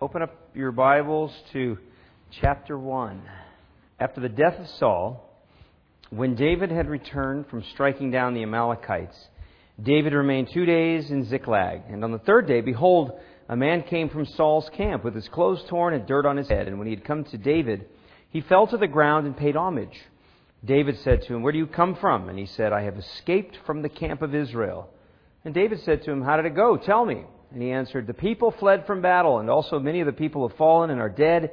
Open up your Bibles to chapter 1. After the death of Saul, when David had returned from striking down the Amalekites, David remained 2 days in Ziklag. And on the third day, behold, a man came from Saul's camp with his clothes torn and dirt on his head. And when he had come to David, he fell to the ground and paid homage. David said to him, "Where do you come from?" And he said, "I have escaped from the camp of Israel." And David said to him, "How did it go? Tell me." And he answered, "The people fled from battle, and also many of the people have fallen and are dead.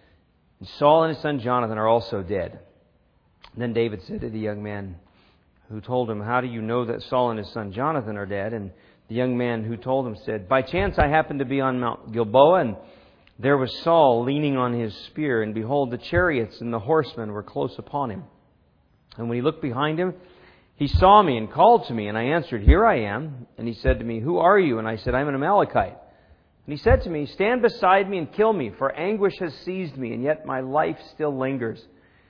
And Saul and his son Jonathan are also dead." Then David said to the young man who told him, "How do you know that Saul and his son Jonathan are dead?" And the young man who told him said, "By chance I happened to be on Mount Gilboa, and there was Saul leaning on his spear, and behold, the chariots and the horsemen were close upon him. And when he looked behind him, he saw me and called to me, and I answered, 'Here I am.' And he said to me, 'Who are you?' And I said, 'I'm an Amalekite.' And he said to me, 'Stand beside me and kill me, for anguish has seized me, and yet my life still lingers.'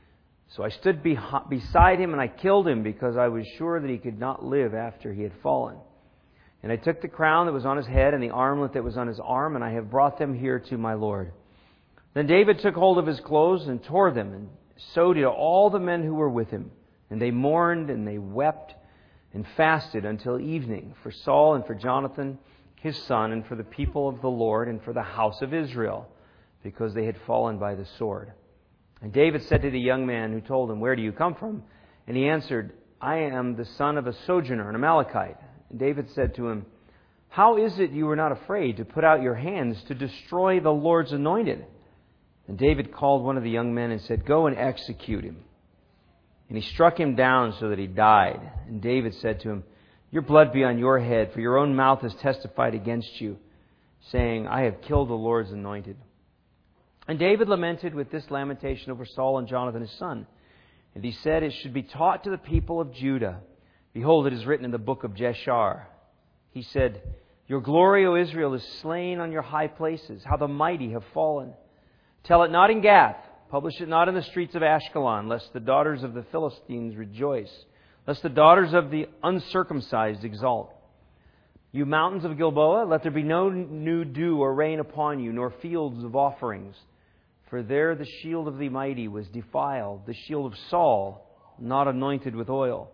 So I stood beside him, and I killed him, because I was sure that he could not live after he had fallen. And I took the crown that was on his head and the armlet that was on his arm, and I have brought them here to my Lord." Then David took hold of his clothes and tore them, and so did all the men who were with him. And they mourned and they wept and fasted until evening for Saul and for Jonathan, his son, and for the people of the Lord and for the house of Israel, because they had fallen by the sword. And David said to the young man who told him, "Where do you come from?" And he answered, "I am the son of a sojourner, an Amalekite." And David said to him, "How is it you were not afraid to put out your hands to destroy the Lord's anointed?" And David called one of the young men and said, "Go and execute him." And he struck him down so that he died. And David said to him, "Your blood be on your head, for your own mouth has testified against you, saying, 'I have killed the Lord's anointed.'" And David lamented with this lamentation over Saul and Jonathan his son. And he said, "It should be taught to the people of Judah. Behold, it is written in the book of Jeshar." He said, "Your glory, O Israel, is slain on your high places. How the mighty have fallen. Tell it not in Gath. Publish it not in the streets of Ashkelon, lest the daughters of the Philistines rejoice, lest the daughters of the uncircumcised exult. You mountains of Gilboa, let there be no new dew or rain upon you, nor fields of offerings. For there the shield of the mighty was defiled, the shield of Saul, not anointed with oil.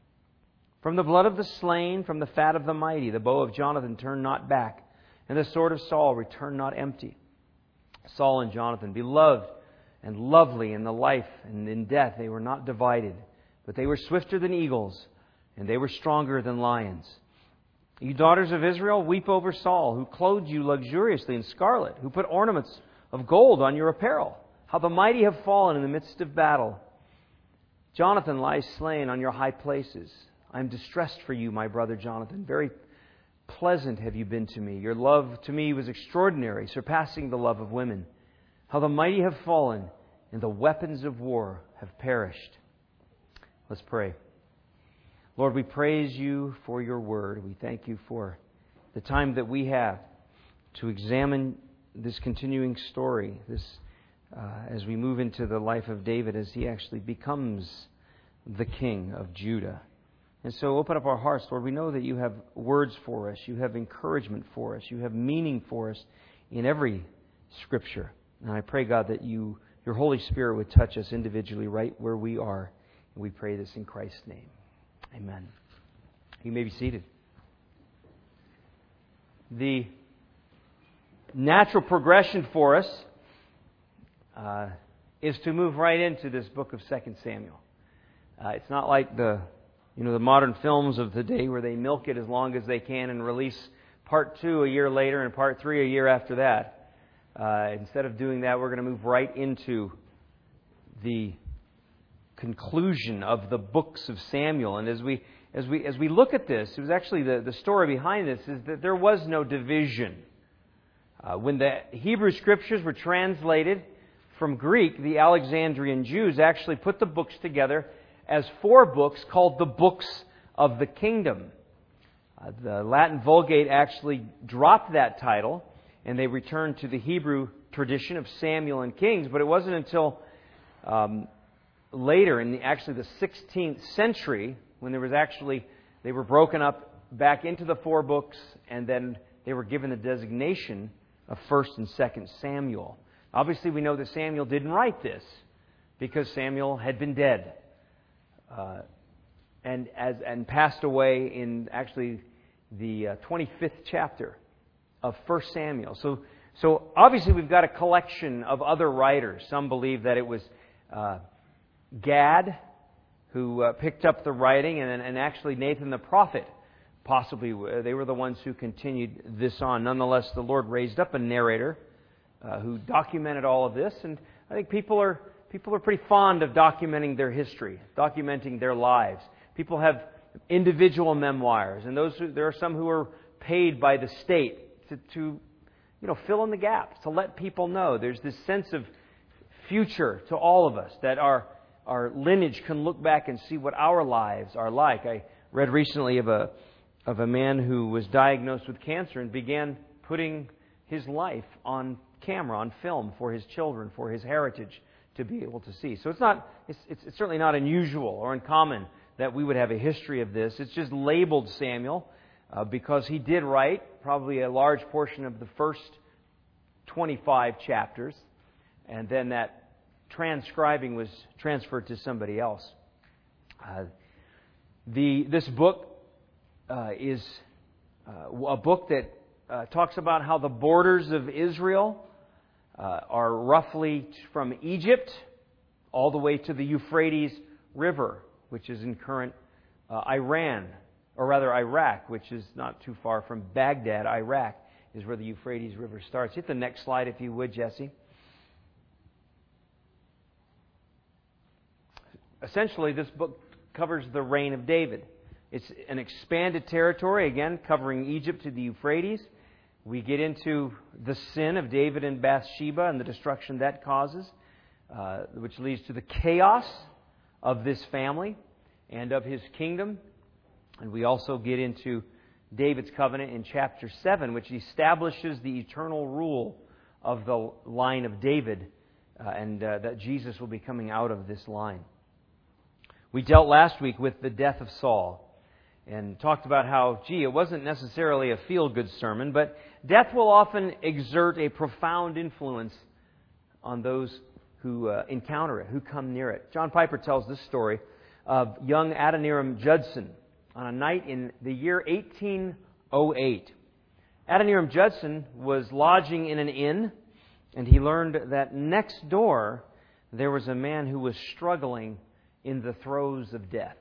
From the blood of the slain, from the fat of the mighty, the bow of Jonathan turned not back, and the sword of Saul returned not empty. Saul and Jonathan, beloved and lovely in the life and in death, they were not divided, but they were swifter than eagles, and they were stronger than lions. You daughters of Israel, weep over Saul, who clothed you luxuriously in scarlet, who put ornaments of gold on your apparel. How the mighty have fallen in the midst of battle. Jonathan lies slain on your high places. I am distressed for you, my brother Jonathan. Very pleasant have you been to me. Your love to me was extraordinary, surpassing the love of women. How the mighty have fallen, and the weapons of war have perished." Let's pray. Lord, we praise you for your word. We thank you for the time that we have to examine this continuing story, as we move into the life of David as he actually becomes the king of Judah. And so open up our hearts, Lord. We know that you have words for us. You have encouragement for us. You have meaning for us in every Scripture. And I pray, God, that your Holy Spirit would touch us individually right where we are. And we pray this in Christ's name. Amen. You may be seated. The natural progression for us is to move right into this book of 2 Samuel. It's not like the modern films of the day where they milk it as long as they can and release part 2 a year later and part 3 a year after that. Instead of doing that, we're going to move right into the conclusion of the books of Samuel. And as we look at this, it was actually the story behind this is that there was no division. When the Hebrew Scriptures were translated from Greek, the Alexandrian Jews actually put the books together as 4 books called the Books of the Kingdom. The Latin Vulgate actually dropped that title, and they returned to the Hebrew tradition of Samuel and Kings. But it wasn't until later, in the 16th century, when they were broken up back into the 4 books, and then they were given the designation of 1st and 2nd Samuel. Obviously, we know that Samuel didn't write this because Samuel had been dead and passed away in actually the 25th chapter of 1 Samuel. So obviously we've got a collection of other writers. Some believe that it was Gad who picked up the writing, and actually Nathan the prophet, possibly they were the ones who continued this on. Nonetheless, the Lord raised up a narrator who documented all of this, and I think people are pretty fond of documenting their history, documenting their lives. People have individual memoirs, and there are some who are paid by the state to fill in the gaps, to let people know. There's this sense of future to all of us, that our lineage can look back and see what our lives are like. I read recently of a man who was diagnosed with cancer and began putting his life on camera, on film, for his children, for his heritage to be able to see. So it's certainly not unusual or uncommon that we would have a history of this. It's just labeled Samuel because he did write probably a large portion of the first 25 chapters, and then that transcribing was transferred to somebody else. This book is a book that talks about how the borders of Israel are roughly from Egypt all the way to the Euphrates River, which is in current Iran, or rather Iraq, which is not too far from Baghdad. Iraq is where the Euphrates River starts. Hit the next slide, if you would, Jesse. Essentially, this book covers the reign of David. It's an expanded territory, again, covering Egypt to the Euphrates. We get into the sin of David and Bathsheba and the destruction that causes, which leads to the chaos of this family and of his kingdom. And we also get into David's covenant in chapter 7, which establishes the eternal rule of the line of David, and that Jesus will be coming out of this line. We dealt last week with the death of Saul and talked about how, it wasn't necessarily a feel-good sermon, but death will often exert a profound influence on those who encounter it, who come near it. John Piper tells this story of young Adoniram Judson on a night in the year 1808. Adoniram Judson was lodging in an inn, and he learned that next door there was a man who was struggling in the throes of death.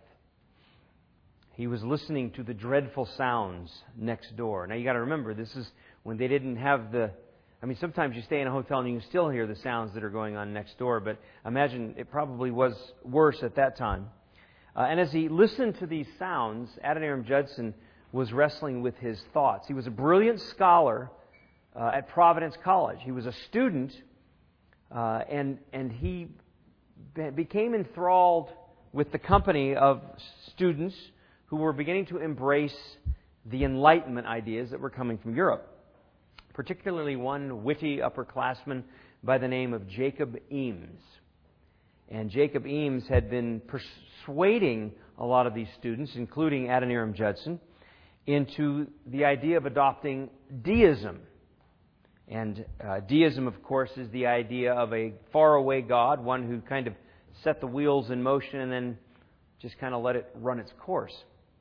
He was listening to the dreadful sounds next door. Now you got to remember, this is when they didn't have sometimes you stay in a hotel and you can still hear the sounds that are going on next door, but imagine it probably was worse at that time. And as he listened to these sounds, Adoniram Judson was wrestling with his thoughts. He was a brilliant scholar at Providence College. He was a student, and he became enthralled with the company of students who were beginning to embrace the Enlightenment ideas that were coming from Europe, particularly one witty upperclassman by the name of Jacob Eames. And Jacob Eames had been persuading a lot of these students, including Adoniram Judson, into the idea of adopting deism. And deism, of course, is the idea of a faraway God, one who kind of set the wheels in motion and then just kind of let it run its course.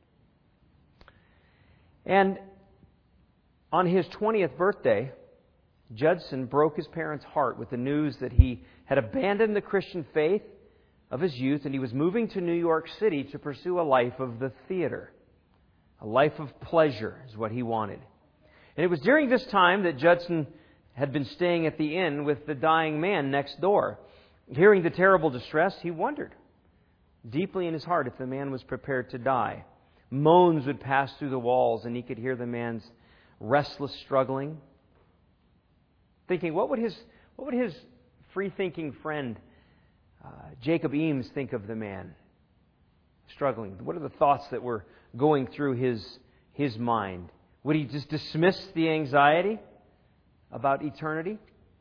And on his 20th birthday, Judson broke his parents' heart with the news that he had abandoned the Christian faith of his youth and he was moving to New York City to pursue a life of the theater. A life of pleasure is what he wanted. And it was during this time that Judson had been staying at the inn with the dying man next door. Hearing the terrible distress, he wondered deeply in his heart if the man was prepared to die. Moans would pass through the walls and he could hear the man's restless struggling. Thinking, what would his free-thinking friend Jacob Eames think of the man struggling? What are the thoughts that were going through his mind? Would he just dismiss the anxiety about eternity?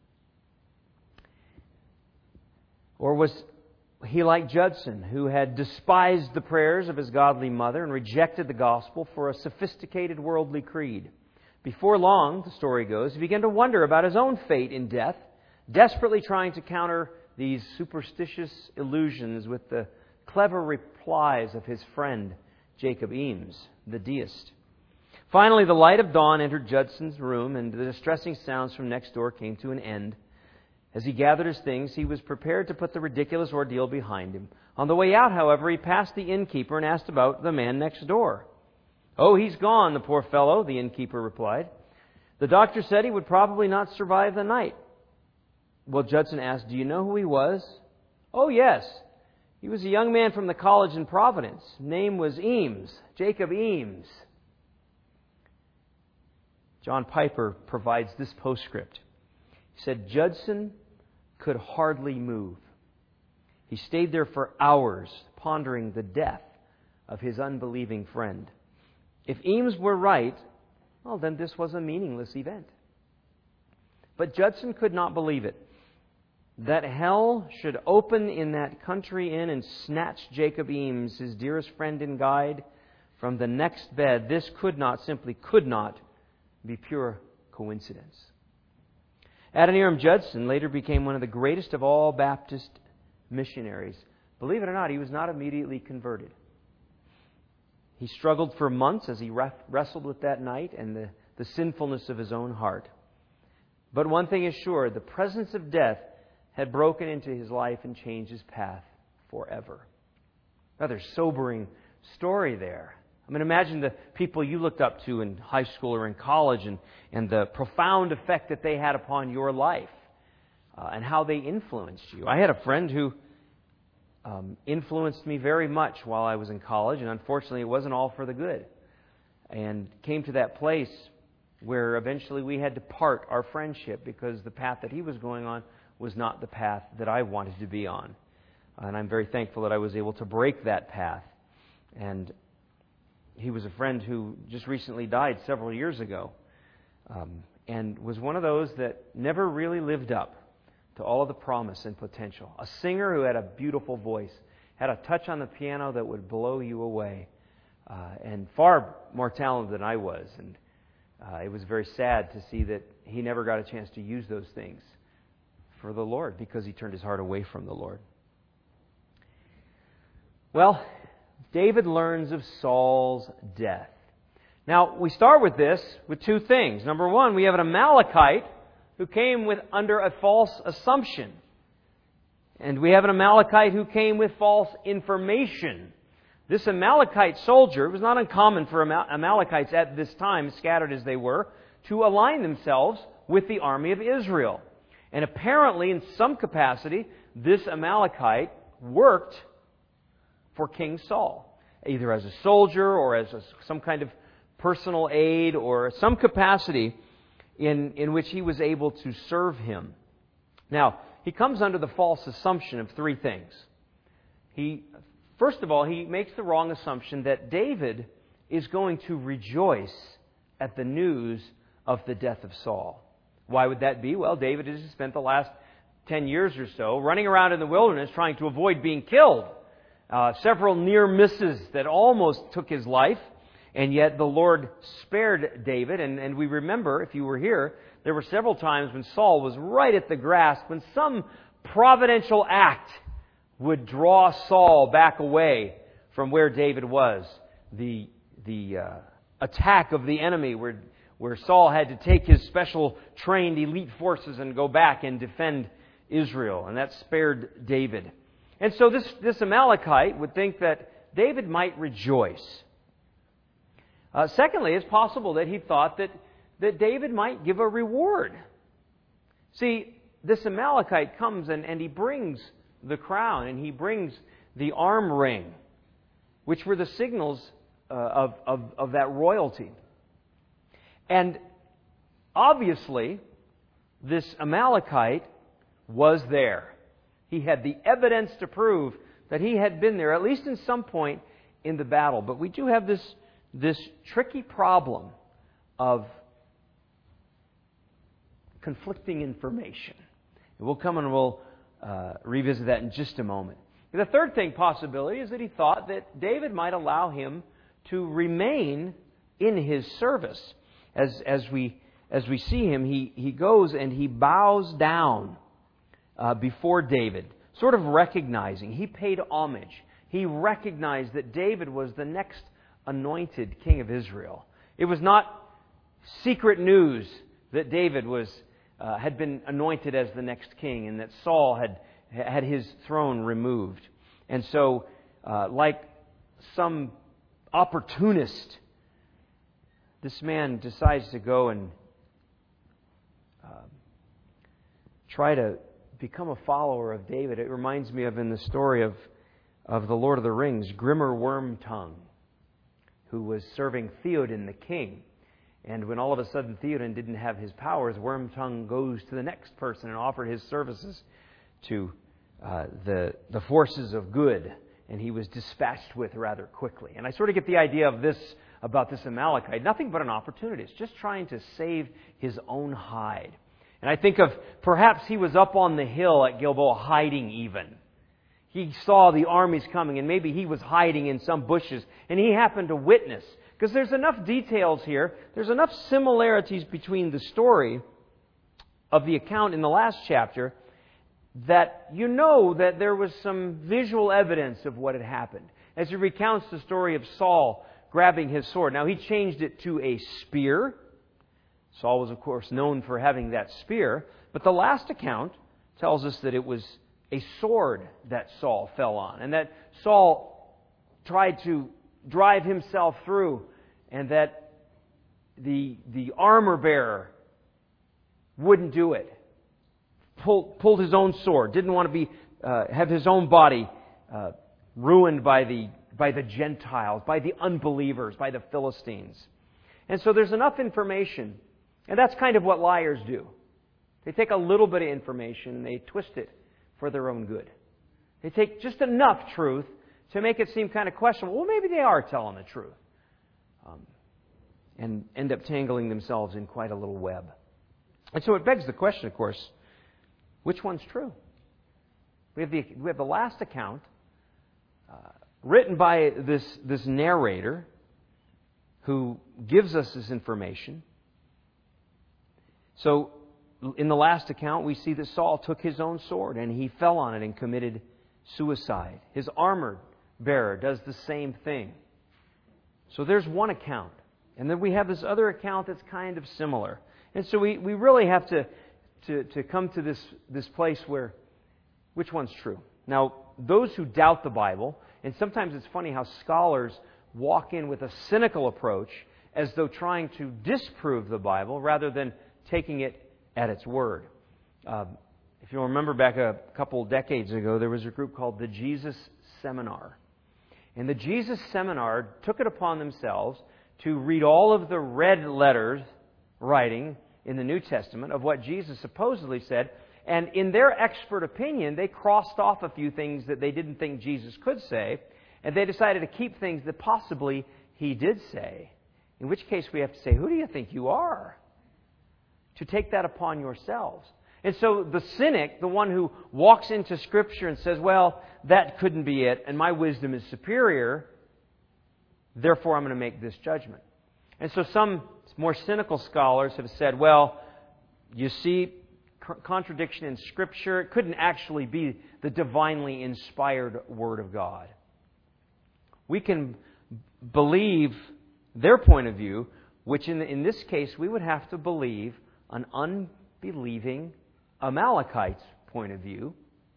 Or was he like Judson, who had despised the prayers of his godly mother and rejected the gospel for a sophisticated worldly creed? Before long, the story goes, he began to wonder about his own fate in death, desperately trying to counter these superstitious illusions with the clever replies of his friend Jacob Eames, the deist. Finally, the light of dawn entered Judson's room, and the distressing sounds from next door came to an end. As he gathered his things, he was prepared to put the ridiculous ordeal behind him. On the way out, however, he passed the innkeeper and asked about the man next door. "Oh, he's gone, the poor fellow," the innkeeper replied. "The doctor said he would probably not survive the night." Well, Judson asked, "Do you know who he was?" "Oh, yes. He was a young man from the college in Providence. Name was Eames, Jacob Eames." John Piper provides this postscript. He said, "Judson could hardly move. He stayed there for hours, pondering the death of his unbelieving friend. If Eames were right, well, then this was a meaningless event." But Judson could not believe it. That hell should open in that country inn and snatch Jacob Eames, his dearest friend and guide, from the next bed, this simply could not be pure coincidence. Adoniram Judson later became one of the greatest of all Baptist missionaries. Believe it or not, he was not immediately converted. He struggled for months as he wrestled with that night and the sinfulness of his own heart. But one thing is sure, the presence of death had broken into his life and changed his path forever. Rather sobering story there. I mean, imagine the people you looked up to in high school or in college and the profound effect that they had upon your life and how they influenced you. I had a friend who influenced me very much while I was in college, and unfortunately it wasn't all for the good. And came to that place where eventually we had to part our friendship because the path that he was going on was not the path that I wanted to be on. And I'm very thankful that I was able to break that path. And he was a friend who just recently died several years ago, and was one of those that never really lived up to all of the promise and potential. A singer who had a beautiful voice, had a touch on the piano that would blow you away, and far more talented than I was. And it was very sad to see that he never got a chance to use those things for the Lord because he turned his heart away from the Lord. Well, David learns of Saul's death. Now, we start with this with two things. Number one, we have an Amalekite who came under a false assumption. And we have an Amalekite who came with false information. This Amalekite soldier, it was not uncommon for Amalekites at this time, scattered as they were, to align themselves with the army of Israel. And apparently, in some capacity, this Amalekite worked for King Saul, either as a soldier or as some kind of personal aide or some capacity in which he was able to serve him. Now, he comes under the false assumption of three things. First of all, he makes the wrong assumption that David is going to rejoice at the news of the death of Saul. Why would that be? Well, David has spent the last 10 years or so running around in the wilderness trying to avoid being killed. Several near misses that almost took his life, and yet the Lord spared David. And we remember, if you were here, there were several times when Saul was right at the grasp, when some providential act would draw Saul back away from where David was. The attack of the enemy where Saul had to take his special trained elite forces and go back and defend Israel. And that spared David. And so this Amalekite would think that David might rejoice. Secondly, it's possible that he thought that David might give a reward. See, this Amalekite comes and he brings the crown and he brings the arm ring, which were the signals of that royalty. And obviously, this Amalekite was there. He had the evidence to prove that he had been there, at least in some point in the battle. But we do have this tricky problem of conflicting information. And we'll come and we'll revisit that in just a moment. The third possibility is that he thought that David might allow him to remain in his service. as we see him, he goes and he bows down before David, sort of recognizing. He paid homage. He recognized that David was the next anointed king of Israel. It was not secret news that David had been anointed as the next king and that Saul had his throne removed. And so, like some opportunist, this man decides to go and try to become a follower of David. It reminds me of, in the story of the Lord of the Rings, Grimmer Wormtongue, who was serving Theoden the king. And when all of a sudden Theoden didn't have his powers, Wormtongue goes to the next person and offered his services to the forces of good. And he was dispatched with rather quickly. And I sort of get the idea of this, about this Amalekite, nothing but an opportunist, just trying to save his own hide. And I think of, perhaps he was up on the hill at Gilboa hiding even. He saw the armies coming, and maybe he was hiding in some bushes, and he happened to witness. Because there's enough details here, there's enough similarities between the story of the account in the last chapter, that you know that there was some visual evidence of what had happened. As he recounts the story of Saul grabbing his sword. Now, he changed it to a spear. Saul was, of course, known for having that spear. But the last account tells us that it was a sword that Saul fell on, and that Saul tried to drive himself through, and that the armor bearer wouldn't do it. Pulled his own sword. Didn't want to be have his own body ruined by the Gentiles, by the unbelievers, by the Philistines. And so there's enough information, and that's kind of what liars do. They take a little bit of information and they twist it for their own good. They take just enough truth to make it seem kind of questionable. Well, maybe they are telling the truth, and end up tangling themselves in quite a little web. And so it begs the question, of course, which one's true? We have the last account written by this narrator who gives us this information. So in the last account, we see that Saul took his own sword and he fell on it and committed suicide. His armor bearer does the same thing. So there's one account. And then we have this other account that's kind of similar. And so we really have to come to this place where which one's true. Now, those who doubt the Bible, and sometimes it's funny how scholars walk in with a cynical approach as though trying to disprove the Bible rather than taking it at its word. If you'll remember back a couple decades ago, there was a group called the Jesus Seminar. And the Jesus Seminar took it upon themselves to read all of the red letters writing in the New Testament of what Jesus supposedly said. And in their expert opinion, they crossed off a few things that they didn't think Jesus could say. And they decided to keep things that possibly He did say. In which case we have to say, who do you think you are to take that upon yourselves? And so the cynic, the one who walks into Scripture and says, well, that couldn't be it, and my wisdom is superior, therefore I'm going to make this judgment. And so some more cynical scholars have said, well, you see contradiction in Scripture. It couldn't actually be the divinely inspired Word of God. We can believe their point of view, which in this case we would have to believe an unbelieving Amalekite's point of view,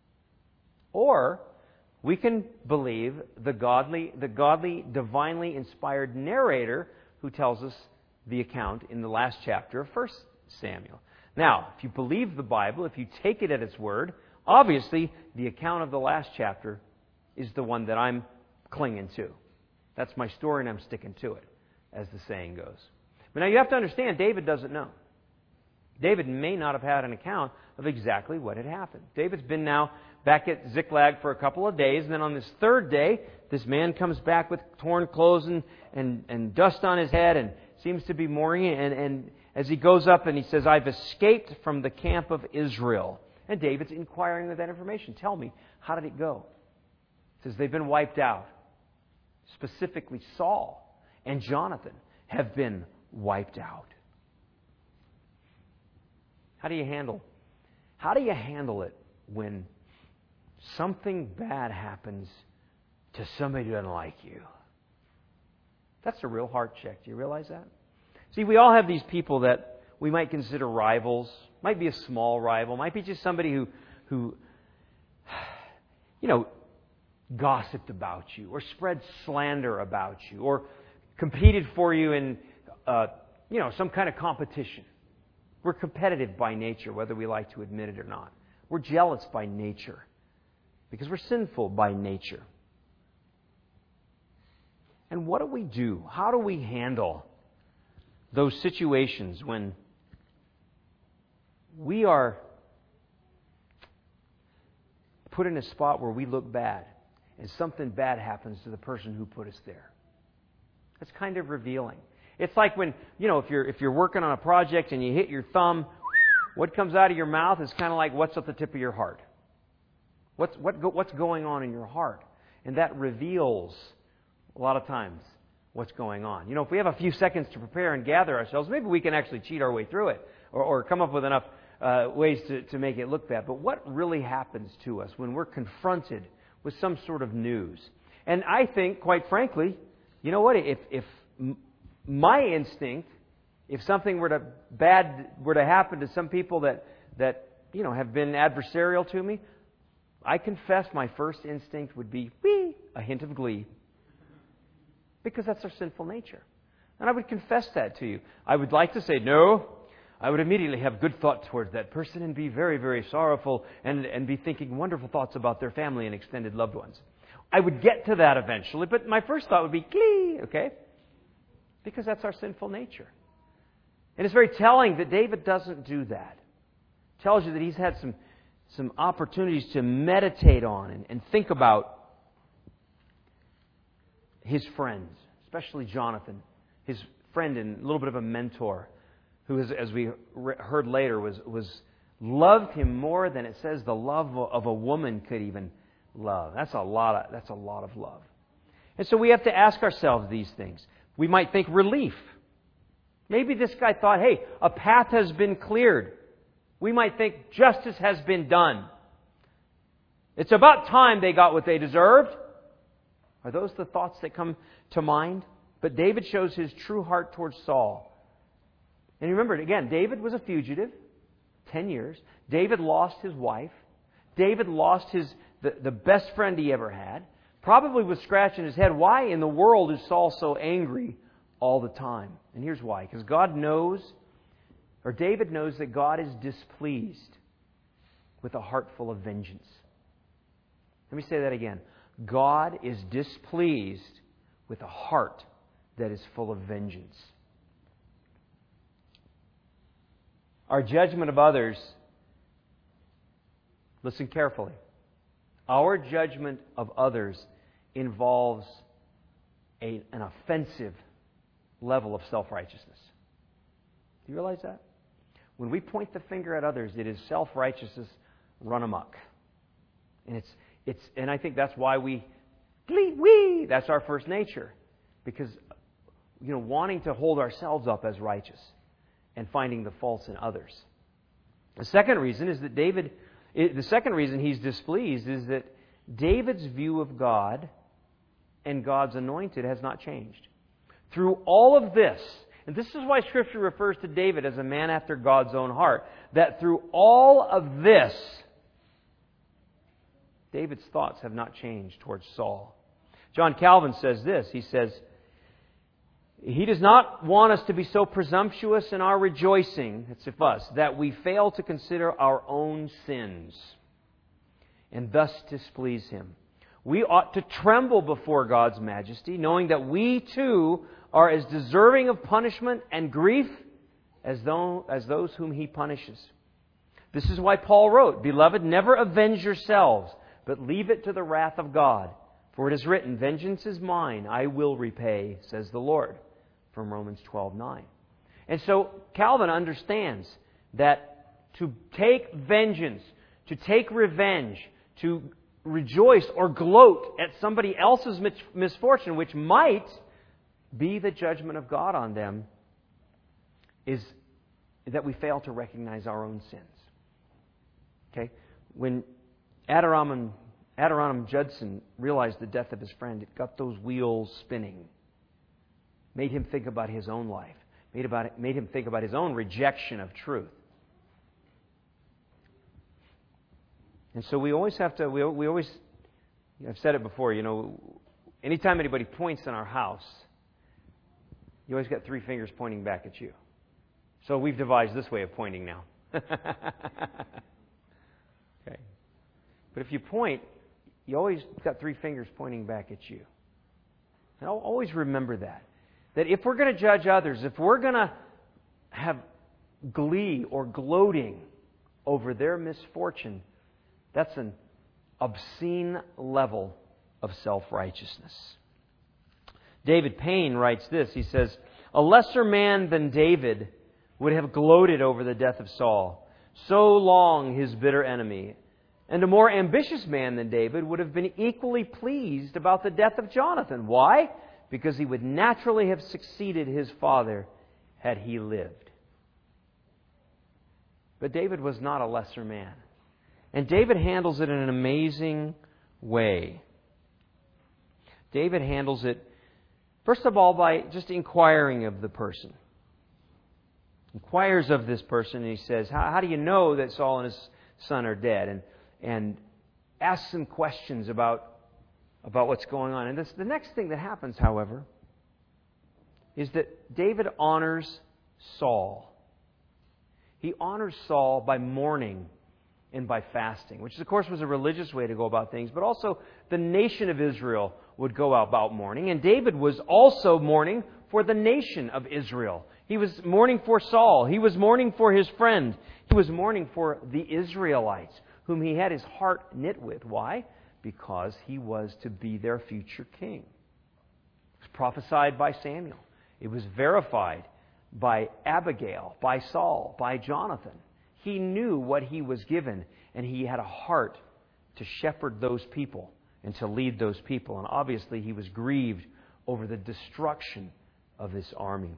or we can believe the godly, divinely inspired narrator who tells us the account in the last chapter of 1 Samuel. Now, if you believe the Bible, if you take it at its word, obviously the account of the last chapter is the one that I'm clinging to. That's my story and I'm sticking to it, as the saying goes. But now you have to understand, David doesn't know. David may not have had an account of exactly what had happened. David's been now back at Ziklag for a couple of days, and then on this third day, this man comes back with torn clothes and dust on his head and seems to be mourning. And as he goes up and he says, I've escaped from the camp of Israel. And David's inquiring with that information. Tell me, how did it go? He says, they've been wiped out. Specifically, Saul and Jonathan have been wiped out. How do you handle it when something bad happens to somebody who doesn't like you? That's a real heart check. Do you realize that? See, we all have these people that we might consider rivals. Might be a small rival. Might be just somebody who gossiped about you, or spread slander about you, or competed for you in some kind of competition. We're competitive by nature, whether we like to admit it or not. We're jealous by nature because we're sinful by nature. And what do we do? How do we handle those situations when we are put in a spot where we look bad and something bad happens to the person who put us there? That's kind of revealing. It's like when, if you're working on a project and you hit your thumb, what comes out of your mouth is kind of like what's at the tip of your heart. What's going on in your heart? And that reveals a lot of times what's going on. If we have a few seconds to prepare and gather ourselves, maybe we can actually cheat our way through it or come up with enough ways to make it look bad. But what really happens to us when we're confronted with some sort of news? And I think, quite frankly, you know what? If my instinct, if something bad were to happen to some people that have been adversarial to me, I confess my first instinct would be a hint of glee, because that's our sinful nature. And I would confess that to you. I would like to say no. I would immediately have good thought towards that person and be very, very sorrowful and be thinking wonderful thoughts about their family and extended loved ones. I would get to that eventually, but my first thought would be glee, okay? Because that's our sinful nature. And it's very telling that David doesn't do that. It tells you that he's had some opportunities to meditate on and think about his friends, especially Jonathan, his friend and a little bit of a mentor, who, as we heard later, was loved him more than it says the love of a woman could even love. That's a lot of love. And so we have to ask ourselves these things. We might think relief. Maybe this guy thought, hey, a path has been cleared. We might think justice has been done. It's about time they got what they deserved. Are those the thoughts that come to mind? But David shows his true heart towards Saul. And remember, again, David was a fugitive, 10 years. David lost his wife. David lost the best friend he ever had. Probably was scratching his head. Why in the world is Saul so angry all the time? And here's why. Because David knows that God is displeased with a heart full of vengeance. Let me say that again. God is displeased with a heart that is full of vengeance. Our judgment of others, listen carefully. Our judgment of others involves an offensive level of self-righteousness. Do you realize that? When we point the finger at others, it is self-righteousness run amok. And I think that's why that's our first nature. Because, wanting to hold ourselves up as righteous and finding the faults in others. The second reason he's displeased is that David's view of God and God's anointed has not changed. Through all of this, and this is why Scripture refers to David as a man after God's own heart, that through all of this, David's thoughts have not changed towards Saul. John Calvin says this. He says, he does not want us to be so presumptuous in our rejoicing, that's if us, that we fail to consider our own sins and thus displease Him. We ought to tremble before God's majesty, knowing that we too are as deserving of punishment and grief as those whom He punishes. This is why Paul wrote, Beloved, never avenge yourselves, but leave it to the wrath of God. For it is written, Vengeance is mine, I will repay, says the Lord. From Romans 12:9. And so Calvin understands that to take vengeance, to take revenge, to rejoice or gloat at somebody else's misfortune, which might be the judgment of God on them, is that we fail to recognize our own sins. Okay? When Adoniram Judson realized the death of his friend, it got those wheels spinning. Made him think about his own life. Made him think about his own rejection of truth. And so we always have to, I've said it before, anytime anybody points in our house, you always got three fingers pointing back at you. So we've devised this way of pointing now. Okay. But if you point, you always got three fingers pointing back at you. And I'll always remember that. That if we're going to judge others, if we're going to have glee or gloating over their misfortune, that's an obscene level of self-righteousness. David Payne writes this. He says, "A lesser man than David would have gloated over the death of Saul, so long his bitter enemy. And a more ambitious man than David would have been equally pleased about the death of Jonathan." Why? Because he would naturally have succeeded his father had he lived. But David was not a lesser man. And David handles it in an amazing way. David handles it, first of all, by just inquiring of the person. Inquires of this person, and he says, how do you know that Saul and his son are dead? And asks some questions about what's going on. And the next thing that happens, however, is that David honors Saul. He honors Saul by mourning and by fasting, which of course was a religious way to go about things, but also the nation of Israel would go about mourning. And David was also mourning for the nation of Israel. He was mourning for Saul. He was mourning for his friend. He was mourning for the Israelites, whom he had his heart knit with. Why? Because he was to be their future king. It was prophesied by Samuel. It was verified by Abigail, by Saul, by Jonathan. He knew what he was given, and he had a heart to shepherd those people and to lead those people. And obviously he was grieved over the destruction of this army.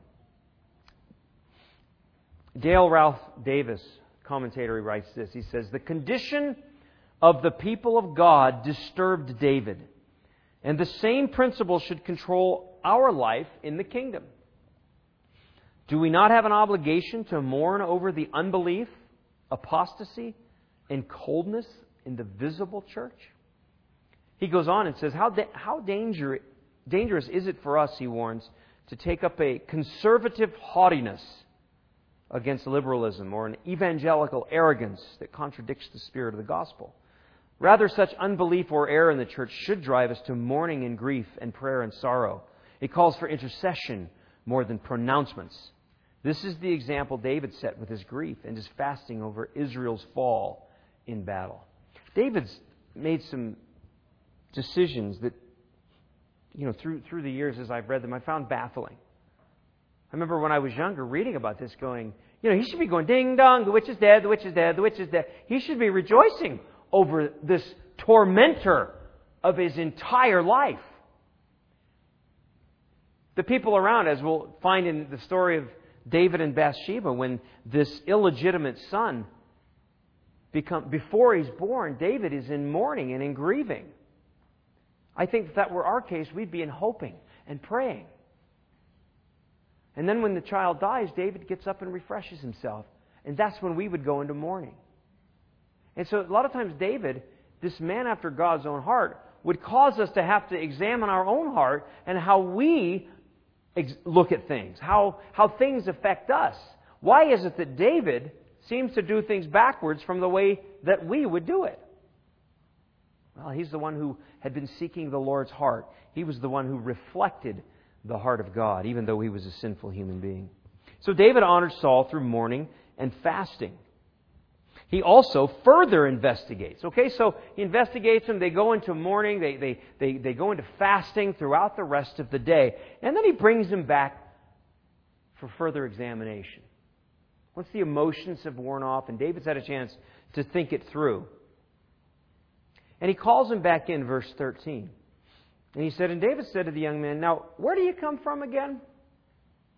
Dale Ralph Davis, commentator, he writes this. He says, "The condition of the people of God disturbed David, and the same principle should control our life in the kingdom. Do we not have an obligation to mourn over the unbelief, apostasy, and coldness in the visible church?" He goes on and says, how dangerous is it for us, he warns, to take up a conservative haughtiness against liberalism or an evangelical arrogance that contradicts the spirit of the gospel. Rather, such unbelief or error in the church should drive us to mourning and grief and prayer and sorrow. It calls for intercession more than pronouncements. This is the example David set with his grief and his fasting over Israel's fall in battle. David's made some decisions that, through the years as I've read them, I found baffling. I remember when I was younger reading about this going, he should be going, ding dong, the witch is dead, the witch is dead, the witch is dead. He should be rejoicing over this tormentor of his entire life. The people around, as we'll find in the story of David and Bathsheba, when this illegitimate son, before he's born, David is in mourning and in grieving. I think if that were our case, we'd be in hoping and praying. And then when the child dies, David gets up and refreshes himself. And that's when we would go into mourning. And so a lot of times David, this man after God's own heart, would cause us to have to examine our own heart and how we look at things, how things affect us. Why is it that David seems to do things backwards from the way that we would do it? Well, he's the one who had been seeking the Lord's heart. He was the one who reflected the heart of God, even though he was a sinful human being. So David honored Saul through mourning and fasting. He also further investigates. Okay, so he investigates them. They go into mourning. They go into fasting throughout the rest of the day. And then he brings them back for further examination. Once the emotions have worn off and David's had a chance to think it through. And he calls him back in, verse 13. And he said, and David said to the young man, "Now, where do you come from again?"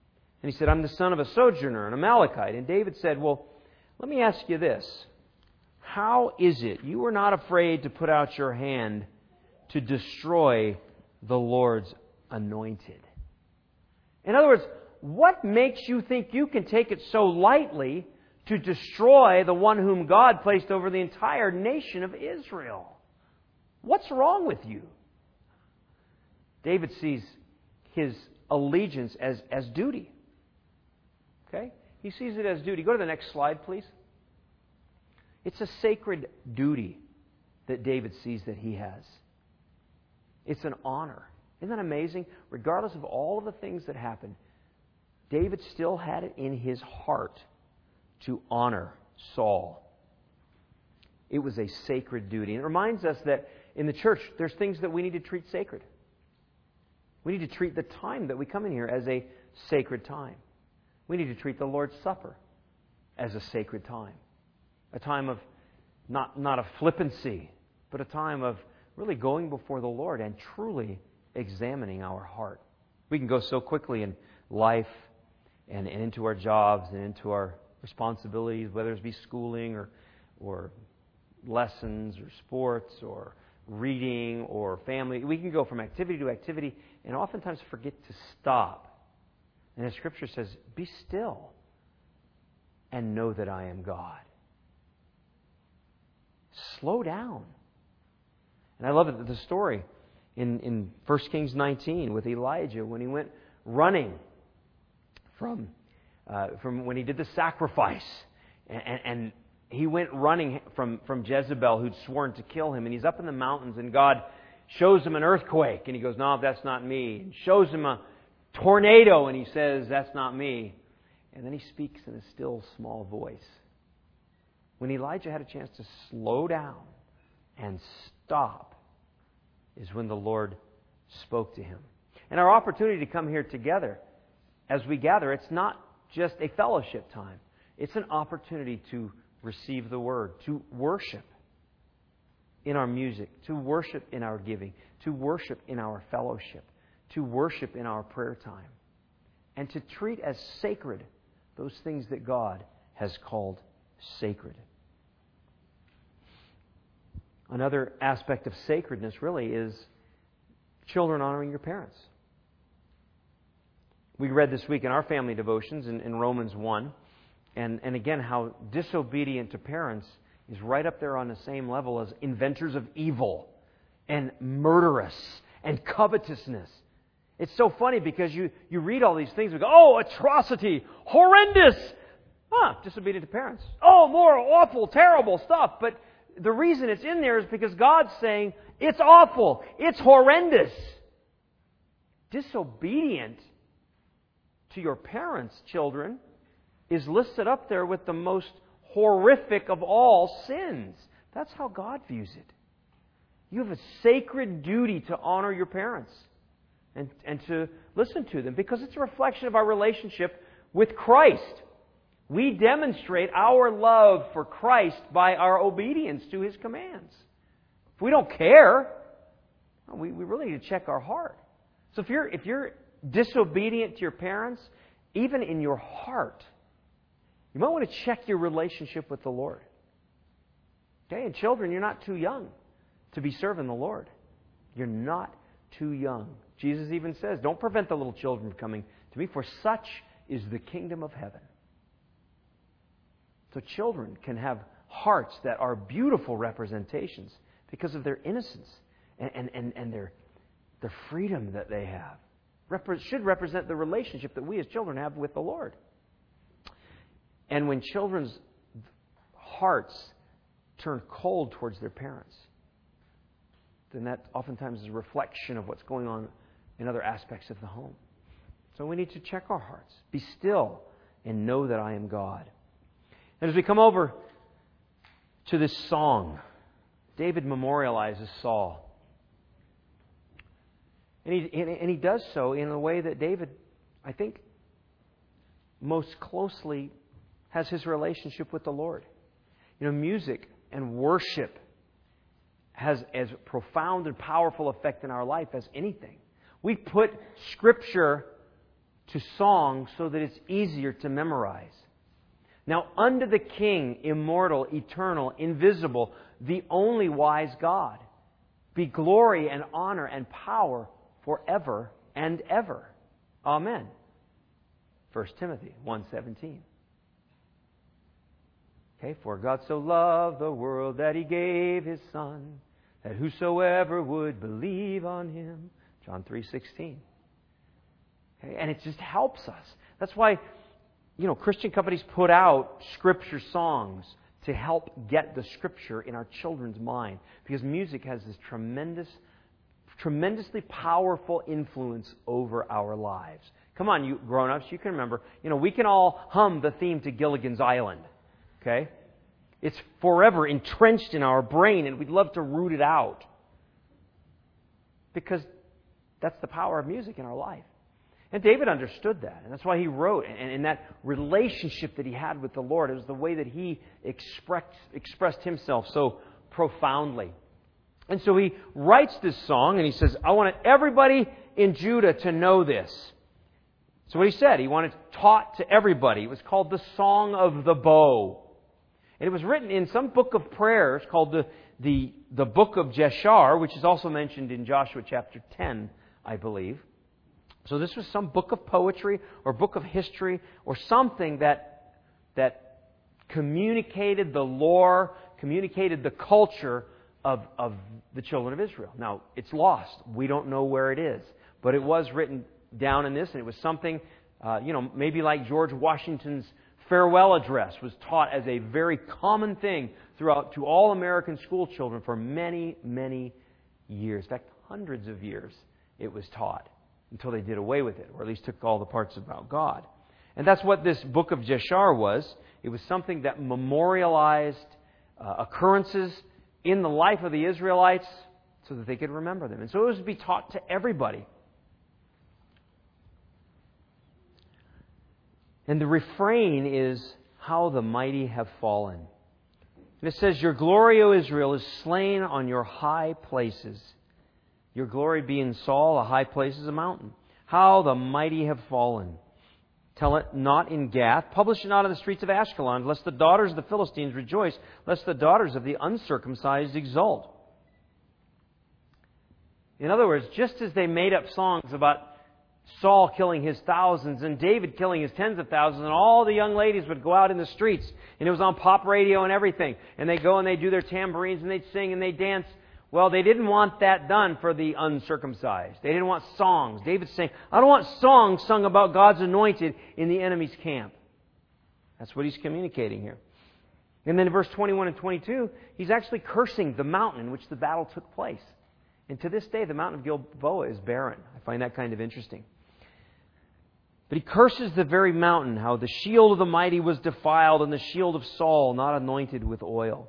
And he said, I'm the son of a sojourner, an Amalekite. And David said, well, let me ask you this. How is it you were not afraid to put out your hand to destroy the Lord's anointed? In other words, what makes you think you can take it so lightly to destroy the one whom God placed over the entire nation of Israel? What's wrong with you? David sees his allegiance as duty. Okay? He sees it as duty. Go to the next slide, please. It's a sacred duty that David sees that he has. It's an honor. Isn't that amazing? Regardless of all of the things that happened, David still had it in his heart to honor Saul. It was a sacred duty. And it reminds us that in the church, there's things that we need to treat sacred. We need to treat the time that we come in here as a sacred time. We need to treat the Lord's Supper as a sacred time. A time of not of flippancy, but a time of really going before the Lord and truly examining our heart. We can go so quickly in life and into our jobs and into our responsibilities, whether it be schooling or lessons or sports or reading or family. We can go from activity to activity and oftentimes forget to stop. And the Scripture says, be still and know that I am God. Slow down. And I love it, the story in 1 Kings 19 with Elijah when he went running from when he did the sacrifice. And he went running from Jezebel, who'd sworn to kill him. And he's up in the mountains, and God shows him an earthquake. And he goes, no, that's not me. And shows him a tornado, and he says, that's not me. And then he speaks in a still, small voice. When Elijah had a chance to slow down and stop is when the Lord spoke to him. And our opportunity to come here together as we gather, it's not just a fellowship time. It's an opportunity to receive the Word, to worship in our music, to worship in our giving, to worship in our fellowship, to worship in our prayer time, and to treat as sacred those things that God has called sacred. Another aspect of sacredness really is children honoring your parents. We read this week in our family devotions in Romans 1, and again how disobedient to parents is right up there on the same level as inventors of evil and murderous and covetousness. It's so funny because you read all these things and go, oh, atrocity, horrendous, disobedient to parents. Oh, more awful, terrible stuff. But the reason it's in there is because God's saying, it's awful, it's horrendous. Disobedient to your parents, children, is listed up there with the most horrific of all sins. That's how God views it. You have a sacred duty to honor your parents and to listen to them because it's a reflection of our relationship with Christ. We demonstrate our love for Christ by our obedience to His commands. If we don't care, we really need to check our heart. So if you're disobedient to your parents, even in your heart, you might want to check your relationship with the Lord. Okay, and children, you're not too young to be serving the Lord. You're not too young. Jesus even says, don't prevent the little children from coming to me, for such is the kingdom of heaven. So children can have hearts that are beautiful representations because of their innocence and their freedom that they have. Should represent the relationship that we as children have with the Lord. And when children's hearts turn cold towards their parents, then that oftentimes is a reflection of what's going on in other aspects of the home. So we need to check our hearts. Be still and know that I am God. And as we come over to this song, David memorializes Saul. And he does so in a way that David, I think, most closely has his relationship with the Lord. You know, music and worship has as profound and powerful effect in our life as anything. We put Scripture to song so that it's easier to memorize. Now, unto the King, immortal, eternal, invisible, the only wise God, be glory and honor and power forever and ever. Amen. 1 Timothy 1:17. Okay, for God so loved the world that He gave His Son, that whosoever would believe on Him. John 3:16. Okay, and it just helps us. That's why, Christian companies put out Scripture songs to help get the Scripture in our children's mind. Because music has this tremendously powerful influence over our lives. Come on, you grown-ups, you can remember. We can all hum the theme to Gilligan's Island. Okay? It's forever entrenched in our brain, and we'd love to root it out. Because that's the power of music in our life. And David understood that, and that's why he wrote. And in that relationship that he had with the Lord, it was the way that he expressed himself so profoundly. And so he writes this song, and he says, I want everybody in Judah to know this. So what he said, he wanted it taught to everybody. It was called the Song of the Bow. And it was written in some book of prayers called the Book of Jeshar, which is also mentioned in Joshua chapter 10, I believe. So this was some book of poetry or book of history or something that communicated the lore, communicated the culture of the children of Israel. Now, it's lost. We don't know where it is. But it was written down in this, and it was something, maybe like George Washington's farewell address was taught as a very common thing throughout to all American school children for many, many years. In fact, hundreds of years it was taught until they did away with it, or at least took all the parts about God. And that's what this book of Jeshar was. It was something that memorialized occurrences in the life of the Israelites so that they could remember them. And so it was to be taught to everybody. And the refrain is, how the mighty have fallen. And it says, your glory, O Israel, is slain on your high places. Your glory being Saul, a high place is a mountain. How the mighty have fallen. Tell it not in Gath. Publish it not in the streets of Ashkelon, lest the daughters of the Philistines rejoice, lest the daughters of the uncircumcised exult. In other words, just as they made up songs about Saul killing his thousands and David killing his tens of thousands, and all the young ladies would go out in the streets, and it was on pop radio and everything, and they go and they do their tambourines and they'd sing and they'd dance. Well, they didn't want that done for the uncircumcised. They didn't want songs. David's saying, I don't want songs sung about God's anointed in the enemy's camp. That's what he's communicating here. And then in verse 21 and 22, he's actually cursing the mountain in which the battle took place. And to this day, the mountain of Gilboa is barren. I find that kind of interesting. But he curses the very mountain, how the shield of the mighty was defiled, and the shield of Saul not anointed with oil.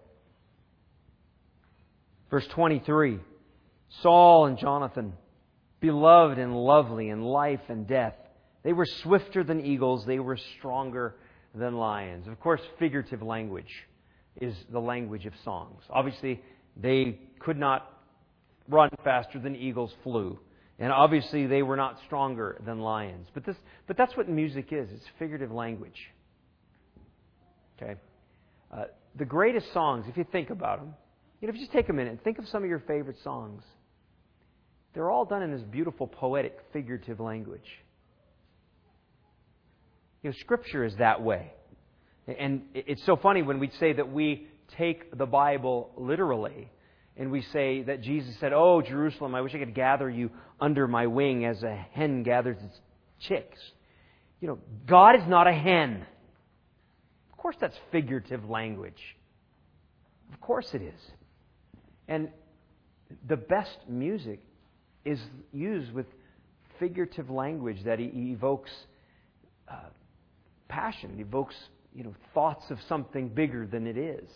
Verse 23, Saul and Jonathan, beloved and lovely in life and death. They were swifter than eagles. They were stronger than lions. Of course, figurative language is the language of songs. Obviously, they could not run faster than eagles flew. And obviously, they were not stronger than lions. But that's what music is. It's figurative language. Okay? The greatest songs, if you think about them, if you just take a minute and think of some of your favorite songs, they're all done in this beautiful, poetic, figurative language. Scripture is that way. And it's so funny when we say that we take the Bible literally, and we say that Jesus said, oh, Jerusalem, I wish I could gather you under my wing as a hen gathers its chicks. God is not a hen. Of course that's figurative language. Of course it is. And the best music is used with figurative language that evokes passion. It evokes, thoughts of something bigger than it is.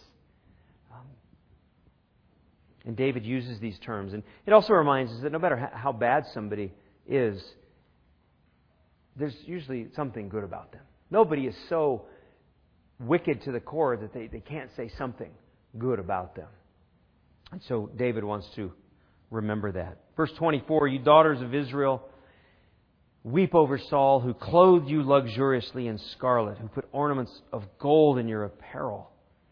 And David uses these terms. And it also reminds us that no matter how bad somebody is, there's usually something good about them. Nobody is so wicked to the core that they can't say something good about them. And so David wants to remember that. Verse 24, you daughters of Israel, weep over Saul, who clothed you luxuriously in scarlet, who put ornaments of gold in your apparel.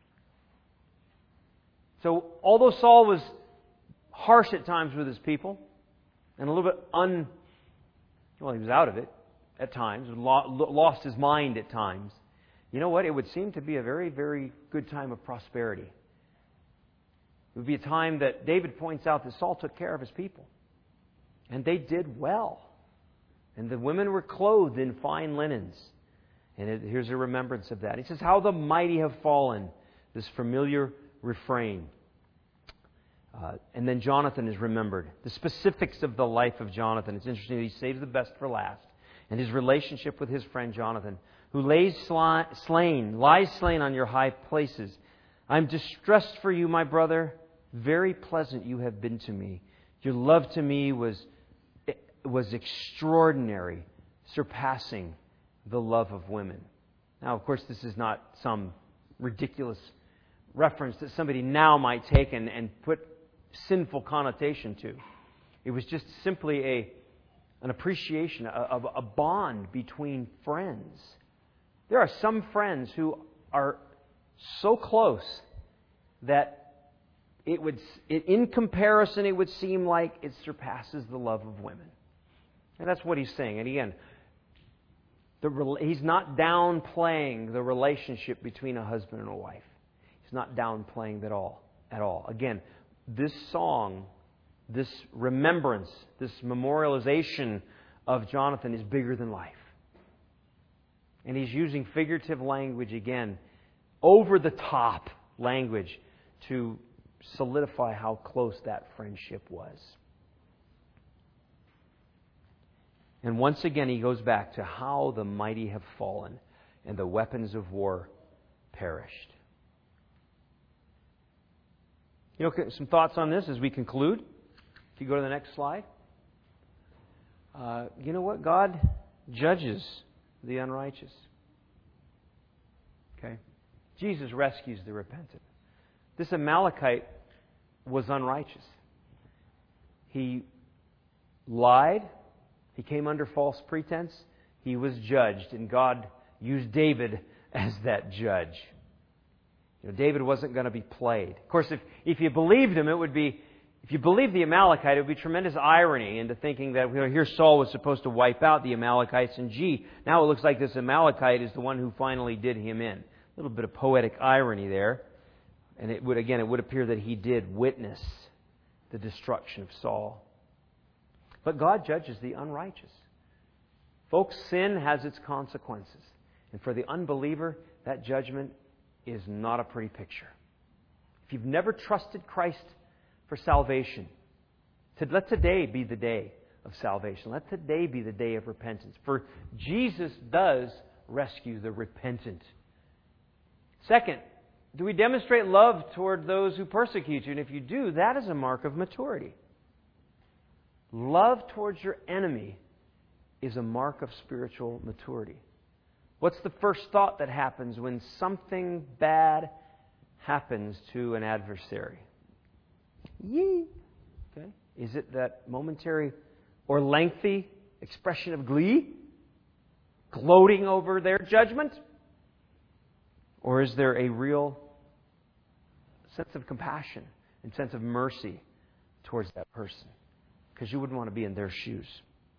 So, although Saul was harsh at times with his people, and a little bit well, he was out of it at times, lost his mind at times. You know what? It would seem to be a very, very good time of prosperity. It would be a time that David points out that Saul took care of his people. And they did well. And the women were clothed in fine linens. And here's a remembrance of that. He says, how the mighty have fallen. This familiar refrain. And then Jonathan is remembered. The specifics of the life of Jonathan. It's interesting that he saves the best for last. And his relationship with his friend Jonathan, who lies slain on your high places. I'm distressed for you, my brother. Very pleasant you have been to me. Your love to me was extraordinary, surpassing the love of women. Now, of course, this is not some ridiculous reference that somebody now might take and put sinful connotation to. It was just simply an appreciation of a bond between friends. There are some friends who are so close that in comparison, it would seem like it surpasses the love of women. And that's what he's saying. And again, he's not downplaying the relationship between a husband and a wife. He's not downplaying that at all. Again, this song, this remembrance, this memorialization of Jonathan is bigger than life. And he's using figurative language again, over the top language, to solidify how close that friendship was. And once again, he goes back to how the mighty have fallen and the weapons of war perished. You know, some thoughts on this as we conclude. If you go to the next slide. You know what? God judges the unrighteous. Okay? Jesus rescues the repentant. This Amalekite was unrighteous. He lied. He came under false pretense. He was judged. And God used David as that judge. You know, David wasn't going to be played. Of course, if you believed him, it would be... If you believe the Amalekite, it would be tremendous irony into thinking that here Saul was supposed to wipe out the Amalekites, and now it looks like this Amalekite is the one who finally did him in. A little bit of poetic irony there. And it would appear that he did witness the destruction of Saul. But God judges the unrighteous. Folks, sin has its consequences. And for the unbeliever, that judgment is not a pretty picture. If you've never trusted Christ for salvation, let today be the day of salvation. Let today be the day of repentance. For Jesus does rescue the repentant. Second, do we demonstrate love toward those who persecute you? And if you do, that is a mark of maturity. Love towards your enemy is a mark of spiritual maturity. What's the first thought that happens when something bad happens to an adversary? Yee. Okay. Is it that momentary or lengthy expression of glee? Gloating over their judgment? Or is there a real sense of compassion and sense of mercy towards that person? Because you wouldn't want to be in their shoes.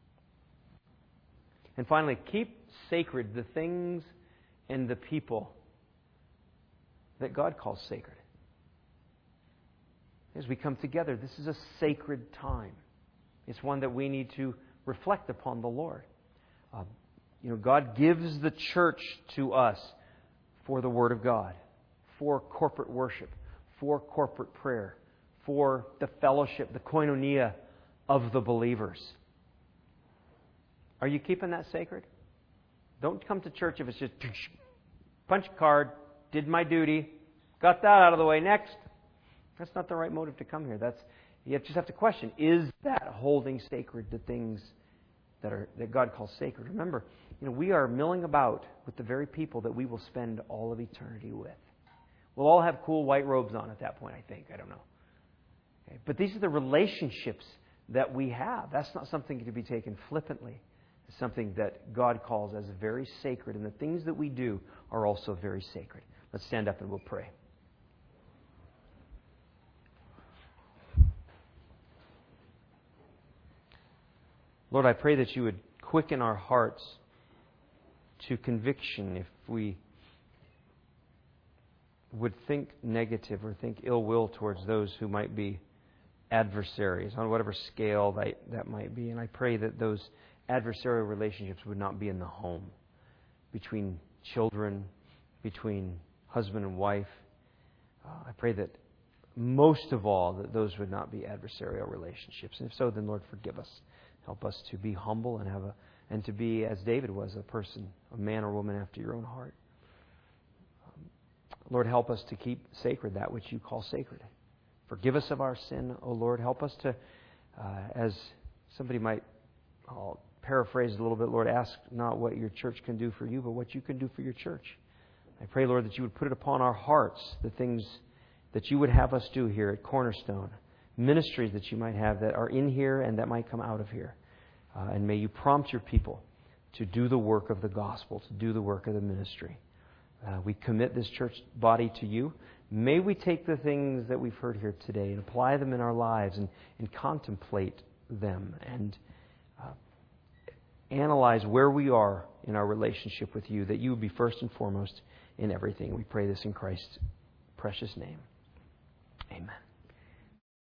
And finally, keep sacred the things and the people that God calls sacred. As we come together, this is a sacred time. It's one that we need to reflect upon the Lord. God gives the church to us for the Word of God, for corporate worship, for corporate prayer, for the fellowship, the koinonia of the believers. Are you keeping that sacred? Don't come to church if it's just punch card, did my duty, got that out of the way, next. That's not the right motive to come here. You just have to question, is that holding sacred the things that God calls sacred? Remember, we are milling about with the very people that we will spend all of eternity with. We'll all have cool white robes on at that point, I think. I don't know. Okay. But these are the relationships that we have. That's not something to be taken flippantly. is something that God calls as very sacred, and the things that we do are also very sacred. Let's stand up and we'll pray. Lord, I pray that you would quicken our hearts to conviction if we would think negative or think ill will towards those who might be adversaries on whatever scale that might be. And I pray that those adversarial relationships would not be in the home, between children, between husband and wife. I pray that most of all that those would not be adversarial relationships. And if so, then Lord, forgive us. Help us to be humble and to be, as David was, a person, a man or woman after your own heart. Lord, help us to keep sacred that which you call sacred. Forgive us of our sin, O Lord. Help us to, as somebody might, I'll paraphrase it a little bit, Lord, ask not what your church can do for you, but what you can do for your church. I pray, Lord, that you would put it upon our hearts, the things that you would have us do here at Cornerstone, ministries that you might have that are in here and that might come out of here. And may you prompt your people to do the work of the gospel, to do the work of the ministry. We commit this church body to you. May we take the things that we've heard here today and apply them in our lives and contemplate them and analyze where we are in our relationship with you, that you would be first and foremost in everything. We pray this in Christ's precious name. Amen.